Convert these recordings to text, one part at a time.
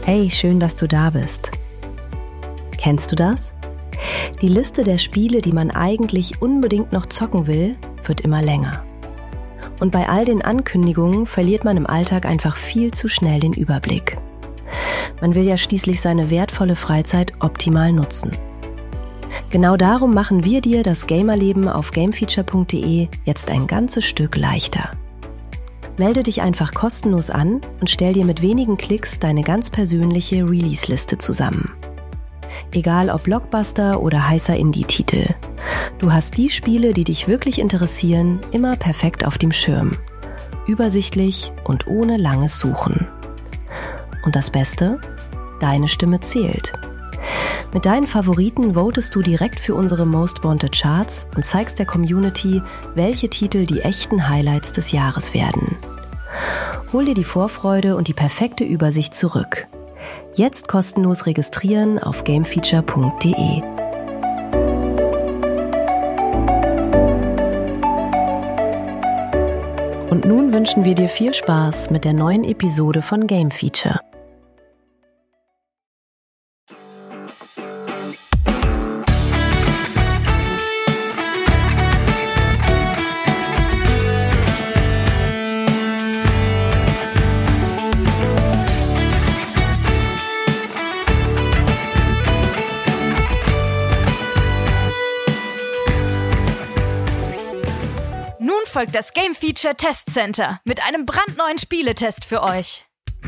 Hey, schön, dass du da bist. Kennst du das? Die Liste der Spiele, die man eigentlich unbedingt noch zocken will, wird immer länger. Und bei all den Ankündigungen verliert man im Alltag einfach viel zu schnell den Überblick. Man will ja schließlich seine wertvolle Freizeit optimal nutzen. Genau darum machen wir dir das Gamerleben auf gamefeature.de jetzt ein ganzes Stück leichter. Melde dich einfach kostenlos an und stell dir mit wenigen Klicks deine ganz persönliche Release-Liste zusammen. Egal ob Blockbuster oder heißer Indie-Titel. Du hast die Spiele, die dich wirklich interessieren, immer perfekt auf dem Schirm. Übersichtlich und ohne langes Suchen. Und das Beste? Deine Stimme zählt. Mit deinen Favoriten votest du direkt für unsere Most Wanted Charts und zeigst der Community, welche Titel die echten Highlights des Jahres werden. Hol dir die Vorfreude und die perfekte Übersicht zurück. Jetzt kostenlos registrieren auf gamefeature.de. Und nun wünschen wir dir viel Spaß mit der neuen Episode von Game Feature. Folgt das Game Feature Test Center mit einem brandneuen Spieletest für euch.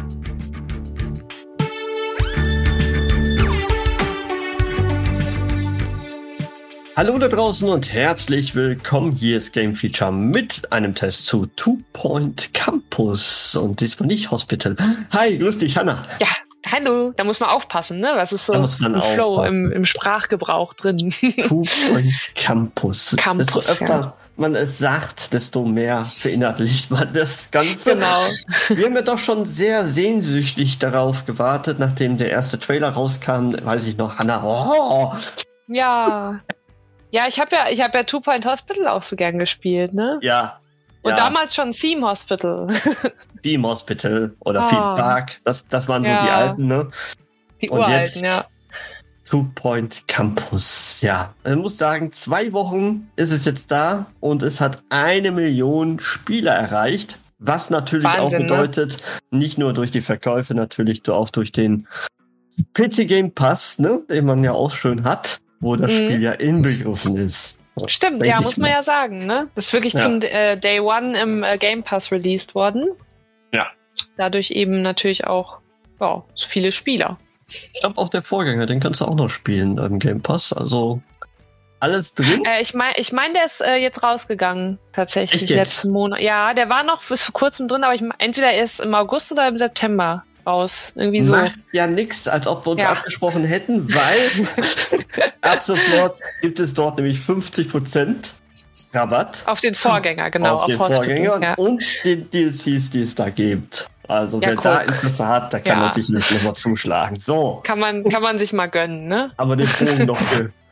Hallo da draußen und herzlich willkommen. Hier ist Game Feature mit einem Test zu Two Point Campus und diesmal nicht Hospital. Hi, grüß dich, Hanna. Ja, hallo. Da muss man aufpassen, ne? Was ist so ein Flow im Sprachgebrauch drin? Two Point Campus. Campus, desto öfter man es sagt, desto mehr verinnerlicht man das Ganze. Genau. Wir haben ja doch schon sehr sehnsüchtig darauf gewartet, nachdem der erste Trailer rauskam. Weiß ich noch, Hanna. Oh. Ja. Ja, ich hab ja Two Point Hospital auch so gern gespielt, ne? Ja. Und damals schon Theme Hospital. Theme Hospital oder Theme Park. Das waren so die alten, ne? Die uralten, ja. Two Point Campus, ja. Ich muss sagen, 2 Wochen ist es jetzt da und es hat 1 Million Spieler erreicht. Was natürlich Wahnsinn, auch bedeutet, nicht nur durch die Verkäufe, natürlich auch durch den PC Game Pass, ne, den man ja auch schön hat, wo das Spiel ja inbegriffen ist. Stimmt, ja, muss man ja sagen, ne? Das ist wirklich zum Day One im Game Pass released worden. Ja. Dadurch eben natürlich auch viele Spieler. Ich glaube auch der Vorgänger, den kannst du auch noch spielen im Game Pass, also alles drin. Ich mein, der ist jetzt rausgegangen, tatsächlich, letzten Monat. Ja, der war noch bis vor kurzem drin, aber entweder erst im August oder im September raus. Irgendwie so. Macht ja nix, als ob wir uns abgesprochen hätten, weil ab sofort gibt es dort nämlich 50% Rabatt. Auf den Vorgänger, genau. Auf den Vorgänger und den DLCs, die es da gibt. Also wer da Interesse hat, da kann man sich nicht nochmal zuschlagen. So. Kann man sich mal gönnen, ne? Aber den Bogen noch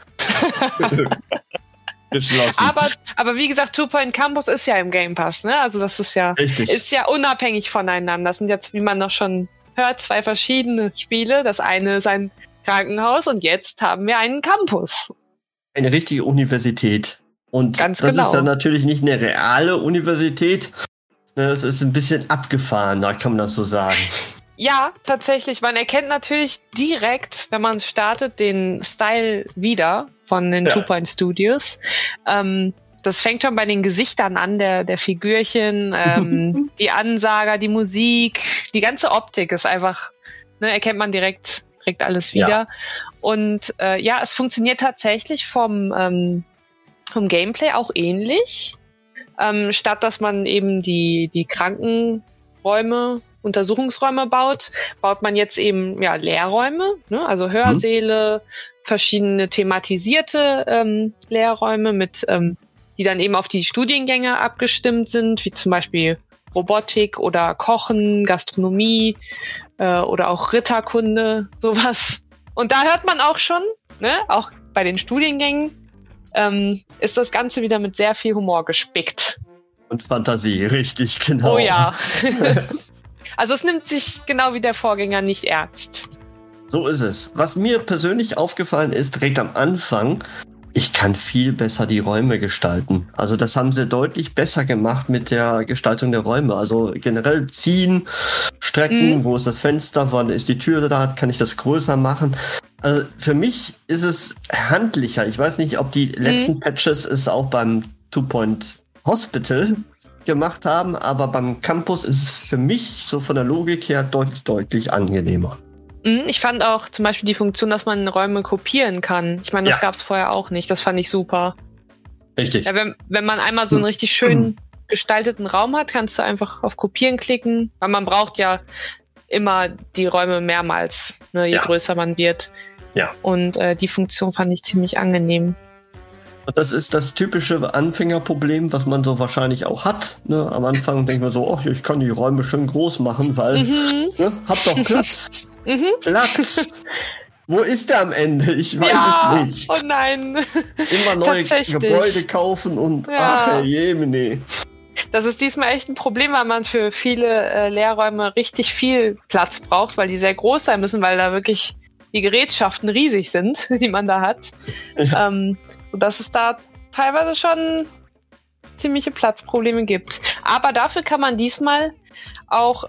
geschlossen. Aber wie gesagt, Two Point Campus ist ja im Game Pass, ne? Also das ist ja unabhängig voneinander. Das sind jetzt, wie man noch schon hört, 2 verschiedene Spiele. Das eine ist ein Krankenhaus und jetzt haben wir einen Campus. Eine richtige Universität. Und ganz das genau. ist dann natürlich nicht eine reale Universität. Das ist ein bisschen abgefahren, da kann man das so sagen. Ja, tatsächlich. Man erkennt natürlich direkt, wenn man startet, den Style wieder von den Two Point Studios. Das fängt schon bei den Gesichtern an, der Figürchen, die Ansager, die Musik, die ganze Optik ist einfach, ne, erkennt man direkt alles wieder. Ja. Und es funktioniert tatsächlich vom Gameplay auch ähnlich. Statt dass man eben die Krankenräume, Untersuchungsräume baut man jetzt eben Lehrräume, ne? Also Hörsäle, verschiedene thematisierte Lehrräume mit die dann eben auf die Studiengänge abgestimmt sind, wie zum Beispiel Robotik oder Kochen, Gastronomie oder auch Ritterkunde, sowas. Und da hört man auch schon, ne, auch bei den Studiengängen ist das Ganze wieder mit sehr viel Humor gespickt. Und Fantasie, richtig, genau. Oh ja. Also es nimmt sich genau wie der Vorgänger nicht ernst. So ist es. Was mir persönlich aufgefallen ist, direkt am Anfang, ich kann viel besser die Räume gestalten. Also das haben sie deutlich besser gemacht mit der Gestaltung der Räume. Also generell ziehen, strecken, wo ist das Fenster, wann ist die Tür da, kann ich das größer machen. Also für mich ist es handlicher. Ich weiß nicht, ob die letzten Patches es auch beim 2-Point Hospital gemacht haben, aber beim Campus ist es für mich so von der Logik her deutlich angenehmer. Ich fand auch zum Beispiel die Funktion, dass man Räume kopieren kann. Ich meine, das gab es vorher auch nicht. Das fand ich super. Richtig. Ja, wenn man einmal so einen richtig schön gestalteten Raum hat, kannst du einfach auf Kopieren klicken. Weil man braucht ja immer die Räume mehrmals, ne, je größer man wird. Ja. Und die Funktion fand ich ziemlich angenehm. Das ist das typische Anfängerproblem, was man so wahrscheinlich auch hat. Ne? Am Anfang denkt man so, ich kann die Räume schön groß machen, weil hab doch Platz. Platz. Wo ist der am Ende? Ich weiß es nicht. Oh nein. Immer neue Gebäude kaufen und ach Jemine. Das ist diesmal echt ein Problem, weil man für viele Lehrräume richtig viel Platz braucht, weil die sehr groß sein müssen, weil da wirklich die Gerätschaften riesig sind, die man da hat. Ja. Sodass es da teilweise schon ziemliche Platzprobleme gibt. Aber dafür kann man diesmal auch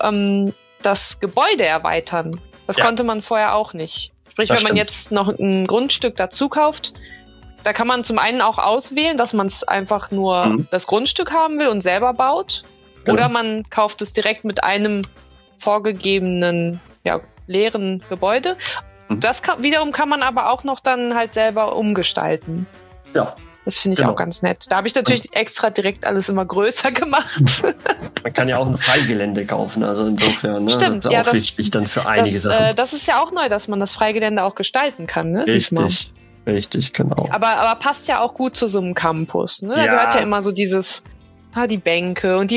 das Gebäude erweitern. Das konnte man vorher auch nicht. Sprich, wenn man jetzt noch ein Grundstück dazu kauft, da kann man zum einen auch auswählen, dass man es einfach nur das Grundstück haben will und selber baut. Genau. Oder man kauft es direkt mit einem vorgegebenen, leeren Gebäude. Das wiederum kann man aber auch noch dann halt selber umgestalten. Ja. Das finde ich auch ganz nett. Da habe ich natürlich extra direkt alles immer größer gemacht. Man kann ja auch ein Freigelände kaufen, also insofern, ne? Stimmt, das ist ja auch wichtig dann für einige Sachen. Das ist ja auch neu, dass man das Freigelände auch gestalten kann, ne? Richtig, genau. Aber passt ja auch gut zu so einem Campus, ne? Da gehört ja immer so dieses, die Bänke und die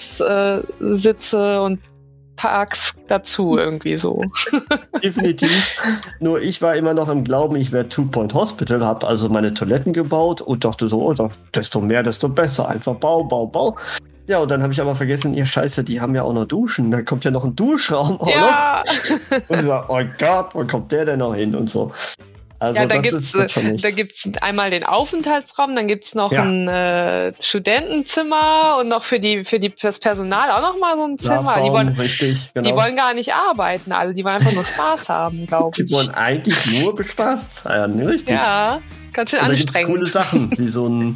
Liebessitze und Parks dazu irgendwie so. Definitiv. Nur ich war immer noch im Glauben, ich wäre 2-Point Hospital, habe also meine Toiletten gebaut und dachte so, desto mehr, desto besser. Einfach Bau. Ja, und dann habe ich aber vergessen, Scheiße, die haben ja auch noch Duschen. Da kommt ja noch ein Duschraum auch noch. Und ich sag, oh Gott, wo kommt der denn noch hin und so. Also da gibt's einmal den Aufenthaltsraum, dann gibt's noch ein Studentenzimmer und noch für das Personal auch noch mal so ein Zimmer. Die wollen gar nicht arbeiten, alle, die wollen einfach nur Spaß haben, glaube ich. Die wollen eigentlich nur bespaßt sein, richtig? Ja, ganz schön anstrengend. Da gibt's coole Sachen, wie so einen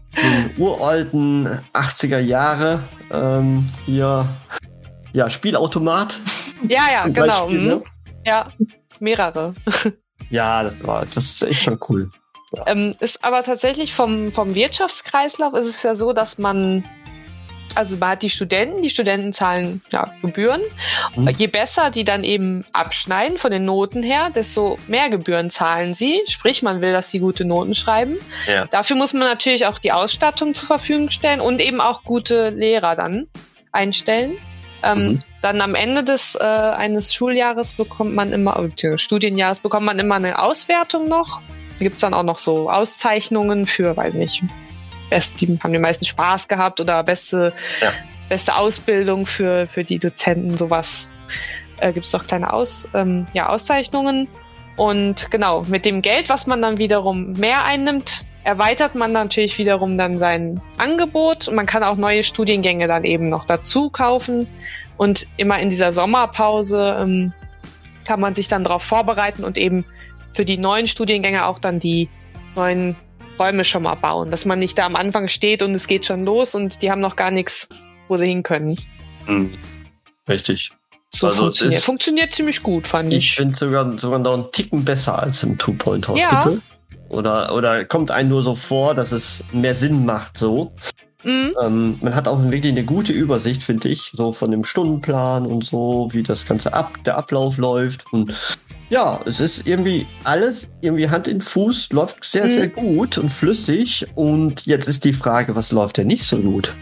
uralten 80er Jahre Spielautomat. Ja, genau. Beispiel, ne? Ja, mehrere. Ja, das ist echt schon cool. Ja. Ist aber tatsächlich vom Wirtschaftskreislauf ist es ja so, dass man hat die Studenten zahlen Gebühren. Je besser die dann eben abschneiden von den Noten her, desto mehr Gebühren zahlen sie. Sprich, man will, dass sie gute Noten schreiben. Ja. Dafür muss man natürlich auch die Ausstattung zur Verfügung stellen und eben auch gute Lehrer dann einstellen. Dann am Ende eines Schuljahres Studienjahres bekommt man immer eine Auswertung noch. Da gibt's dann auch noch so Auszeichnungen für, weiß nicht, die haben die meisten Spaß gehabt oder beste Ausbildung für die Dozenten, sowas. Gibt's noch kleine Auszeichnungen. Und genau, mit dem Geld, was man dann wiederum mehr einnimmt, erweitert man natürlich wiederum dann sein Angebot und man kann auch neue Studiengänge dann eben noch dazu kaufen und immer in dieser Sommerpause kann man sich dann darauf vorbereiten und eben für die neuen Studiengänge auch dann die neuen Räume schon mal bauen, dass man nicht da am Anfang steht und es geht schon los und die haben noch gar nichts, wo sie hin können. Richtig. So funktioniert ziemlich gut, fand ich. Ich finde sogar noch einen Ticken besser als im 2-Point Hospital. Ja. Oder kommt einem nur so vor, dass es mehr Sinn macht so. Man hat auch wirklich eine gute Übersicht, finde ich, so von dem Stundenplan und so, wie das Ganze der Ablauf läuft. Und ja, es ist irgendwie alles Hand in Fuß, läuft sehr, sehr gut und flüssig. Und jetzt ist die Frage, was läuft denn nicht so gut?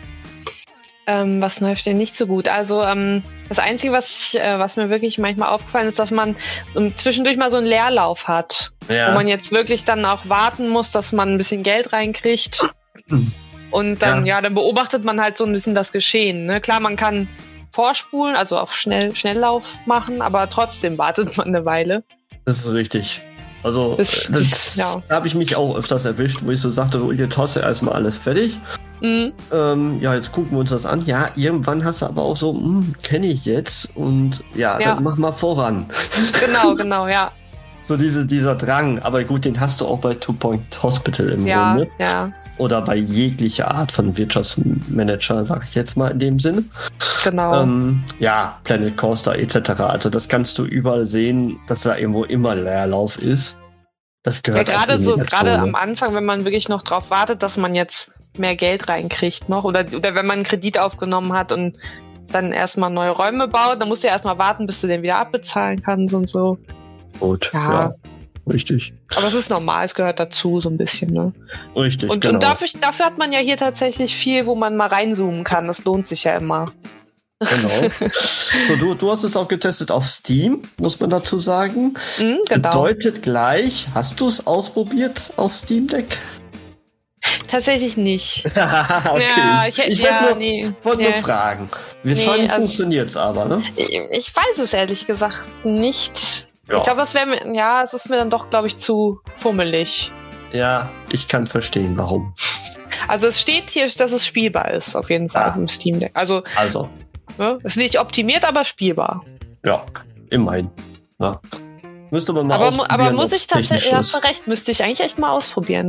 Was läuft denn nicht so gut? Also das Einzige, was mir wirklich manchmal aufgefallen ist, dass man zwischendurch mal so einen Leerlauf hat, wo man jetzt wirklich dann auch warten muss, dass man ein bisschen Geld reinkriegt und dann dann beobachtet man halt so ein bisschen das Geschehen. Ne? Klar, man kann vorspulen, also auf Schnelllauf machen, aber trotzdem wartet man eine Weile. Das ist richtig. Also, da habe ich mich auch öfters erwischt, wo ich so sagte, jetzt hast du erstmal alles fertig. Mhm. Jetzt gucken wir uns das an. Ja, irgendwann hast du aber auch so, kenne ich jetzt und dann mach mal voran. Genau, ja. So dieser Drang, aber gut, den hast du auch bei Two Point Hospital im Grunde. Ja. Oder bei jeglicher Art von Wirtschaftsmanager, sag ich jetzt mal in dem Sinne. Genau. Planet Coaster etc. Also das kannst du überall sehen, dass da irgendwo immer Leerlauf ist. Das gehört gerade am Anfang, wenn man wirklich noch drauf wartet, dass man jetzt mehr Geld reinkriegt noch oder wenn man einen Kredit aufgenommen hat und dann erstmal neue Räume baut, dann musst du ja erstmal warten, bis du den wieder abbezahlen kannst und so. Gut, ja. Richtig. Aber es ist normal, es gehört dazu, so ein bisschen, ne? Richtig, und dafür hat man ja hier tatsächlich viel, wo man mal reinzoomen kann. Das lohnt sich ja immer. Genau. So, du hast es auch getestet auf Steam, muss man dazu sagen. Genau. Bedeutet gleich, hast du es ausprobiert auf Steam Deck? Tatsächlich nicht. Okay. Ja, ich wollte nur fragen. Wahrscheinlich funktioniert es aber, ne? Ich weiß es ehrlich gesagt nicht. Ja. Ich glaube, es ist mir dann doch, glaube ich, zu fummelig. Ja, ich kann verstehen, warum. Also es steht hier, dass es spielbar ist, auf jeden Fall im Steam Deck. Also. Ne, ist nicht optimiert, aber spielbar. Ja, immerhin. Ja. Müsste man mal ausprobieren. Aber muss ich tatsächlich, hast du recht, müsste ich eigentlich echt mal ausprobieren.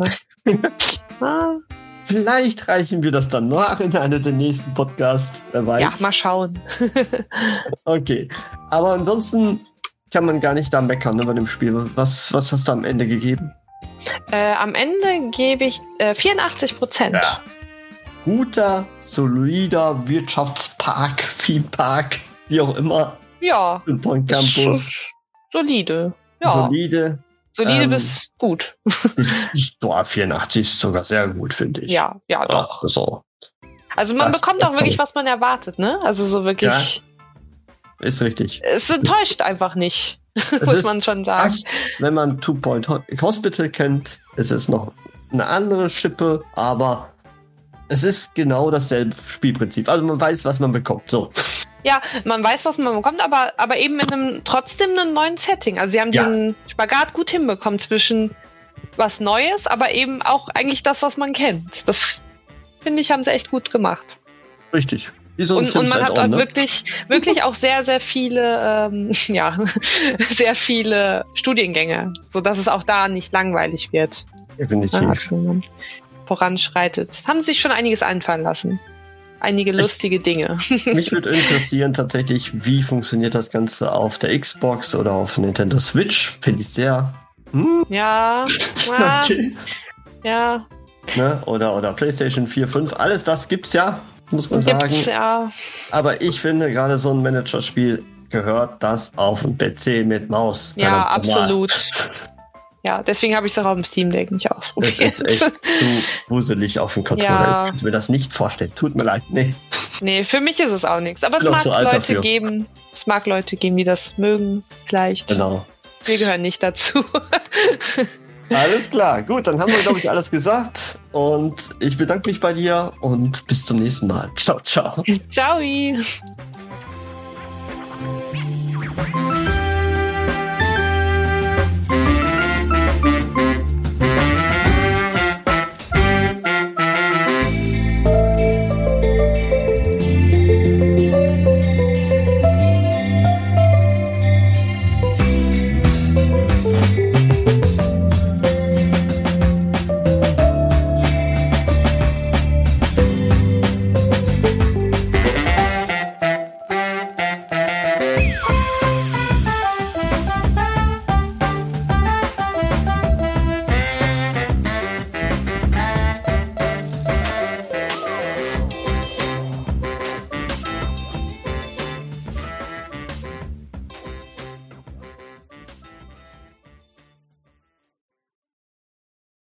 Ne? Vielleicht reichen wir das dann nach in einem der nächsten Podcasts, wer weiß. Ja, mal schauen. Okay, aber ansonsten kann man gar nicht da meckern, ne, bei dem Spiel. Was hast du am Ende gegeben? Am Ende gebe ich 84%. Ja. Guter, solider Wirtschaftspark, Themepark, wie auch immer. Ja. Im Point Campus. Solide. Ja. Solide bis gut. 84 ist sogar sehr gut, finde ich. Ja, doch. So. Also man bekommt auch wirklich, was man erwartet, ne? Also so wirklich. Ja, ist richtig. Es enttäuscht einfach nicht, muss man schon sagen. Wenn man Two Point Hospital kennt, ist es noch eine andere Schippe, aber es ist genau dasselbe Spielprinzip. Also man weiß, was man bekommt. So. Ja, man weiß, was man bekommt, aber eben in trotzdem einem neuen Setting. Also sie haben diesen Spagat gut hinbekommen zwischen was Neues, aber eben auch eigentlich das, was man kennt. Das, finde ich, haben sie echt gut gemacht. Richtig. Wie so ein und man hat auch wirklich auch sehr, sehr viele, sehr viele Studiengänge, sodass es auch da nicht langweilig wird. Definitiv. Voranschreitet. Haben sich schon einiges einfallen lassen. Einige lustige Dinge. Mich würde interessieren tatsächlich, wie funktioniert das Ganze auf der Xbox oder auf Nintendo Switch? Finde ich sehr. Ja. Okay. Ja. Ne? Oder PlayStation 4, 5. Alles das gibt's ja, muss man sagen. Ja. Aber ich finde, gerade so ein Managerspiel gehört das auf dem PC mit Maus. Ja, absolut. Ja, deswegen habe ich es auch auf dem Steam Deck nicht ausprobiert. Es ist echt zu wuselig auf dem Controller. Ja. Ich kann mir das nicht vorstellen. Tut mir leid. Nee, für mich ist es auch nichts. Aber es mag Leute geben, die das mögen, vielleicht. Genau. Wir gehören nicht dazu. Alles klar. Gut, dann haben wir, glaube ich, alles gesagt. Und ich bedanke mich bei dir und bis zum nächsten Mal. Ciao, ciao. Ciao.